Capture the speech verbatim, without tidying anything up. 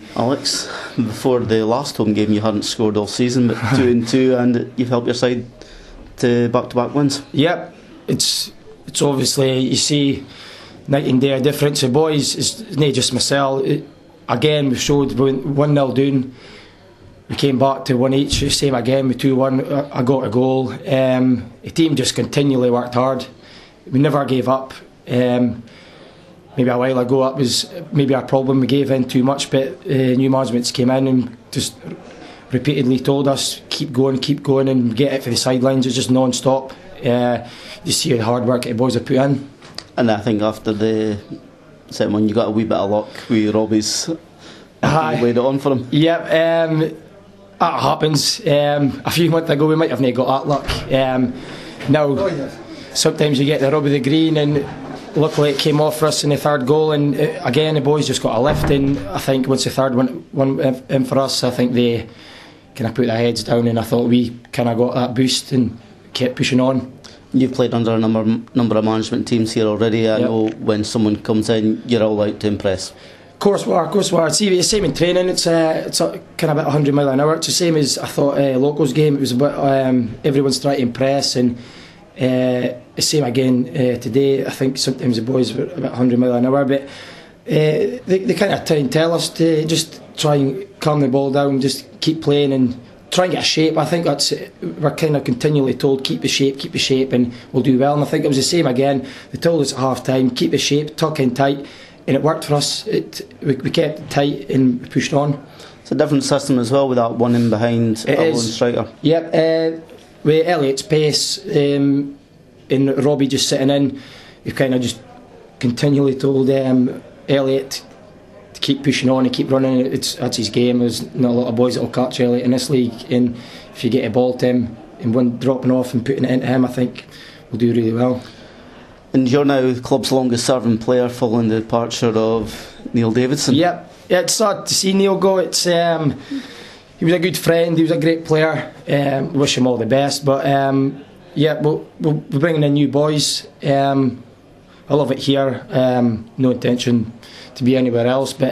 Alex, before the last home game you hadn't scored all season, but two and two, and you've helped your side to back-to-back wins. Yep, it's it's obviously, you see night and day difference. The boys, it's not just myself. It, again, we showed one nil down. We came back to one each. Same again with two one. I got a goal. Um, the team just continually worked hard. We never gave up. Um, maybe a while ago that was maybe our problem. We gave in too much, but uh, new managements came in and just repeatedly told us keep going, keep going, and get it for the sidelines. It's just non-stop. Uh, you see the hard work the boys have put in. And I think after the second one, you got a wee bit of luck with Robbie's. Aye. Laid it on for him. Yep. Um, That happens. Um, a few months ago we might have not got that luck. Um, now, sometimes you get the rub of the green, and luckily it came off for us in the third goal, and uh, again the boys just got a lift, and I think once the third one went in for us, I think they kind of put their heads down, and I thought we kind of got that boost and kept pushing on. You've played under a number, number of management teams here already. I yep. know when someone comes in, you're all out to impress. Of course we are, of course we are. See, it's the same in training. It's uh, it's a, kind of about one hundred mile an hour. It's the same as I thought uh, locals game. It was about um, everyone's trying to impress, and uh, the same again uh, today. I think sometimes the boys were about one hundred mile an hour, but uh, they, they kind of try and tell us to just try and calm the ball down, just keep playing and try and get a shape. I think that's we're kind of continually told keep the shape, keep the shape, and we'll do well. And I think it was the same again. They told us at half time keep the shape, tuck in tight. And it worked for us. It, we, we kept it tight and pushed on. It's a different system as well with that one in behind it a is. lone striker. Yep, uh, with Elliot's pace um, and Robbie just sitting in, we've kind of just continually told um, Elliot to keep pushing on and keep running. It's that's his game. There's not a lot of boys that will catch Elliot in this league, and if you get a ball to him and one dropping off and putting it into him, I think we'll do really well. And you're now the club's longest serving player following the departure of Neil Davidson. Yep, it's sad to see Neil go. It's um, he was a good friend, he was a great player. Um, wish him all the best. But um, yeah, we'll, we'll, we're bringing in new boys. Um, I love it here. Um, no intention to be anywhere else. But